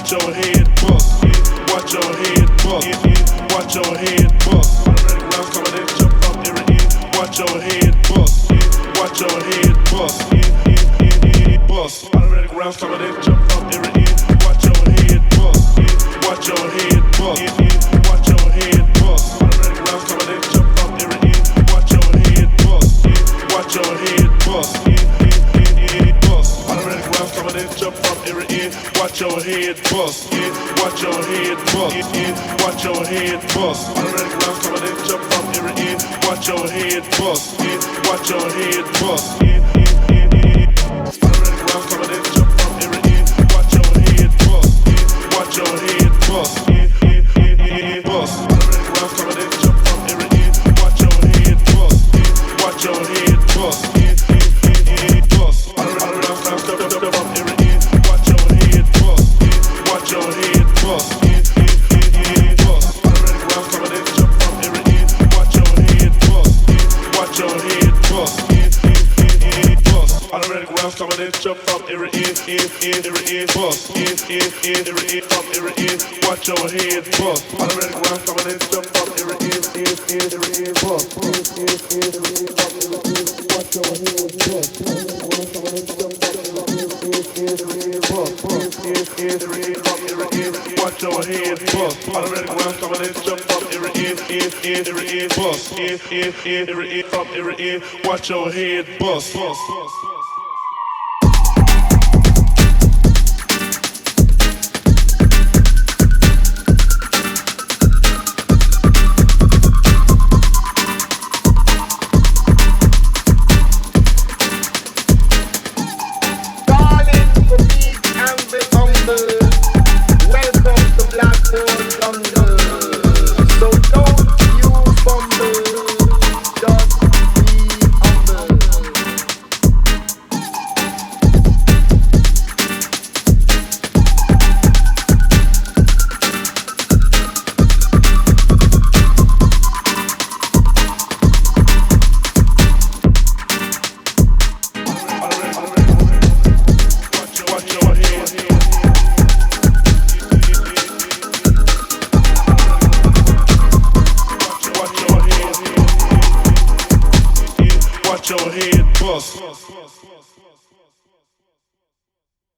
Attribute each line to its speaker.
Speaker 1: watch your head bust, watch your head bust, watch your head bust. Automatic rounds coming in, jump up there again. Watch your head bust, watch your head bust, bust. Automatic rounds coming in, jump up there again. Watch your head bust, watch your head bust, watch your head bust. Automatic rounds coming in, jump up there again. Watch your head bust, watch your head bust, bust. Automatic rounds coming in, jump up there again. Watch your head bust, watch your head bust, watch your head bust. Automatic rounds coming in, jump up there again. Watch your head bust, watch your head bust. Automatic rounds coming in, jump up there again. Watch your head bust, watch your head bust, bust. Automatic rounds coming in, jump up there again. Watch your head bust, watch your head bust, bust. Automatic rounds coming in, jump up there again. Watch your head bust, watch your head bust, bust. Automatic rounds coming in, jump up there again. Watch your head bust, watch your head bust, bust. Automatic rounds coming in, jump up there again, bust, up there again. Watch your head bust. Automatic rounds coming in, jump up there again, bust, watch your head bust. Watch your head bust. Automatic rounds coming in, jump up there again, bust, up there again. Watch your head bust. Watch your head bust.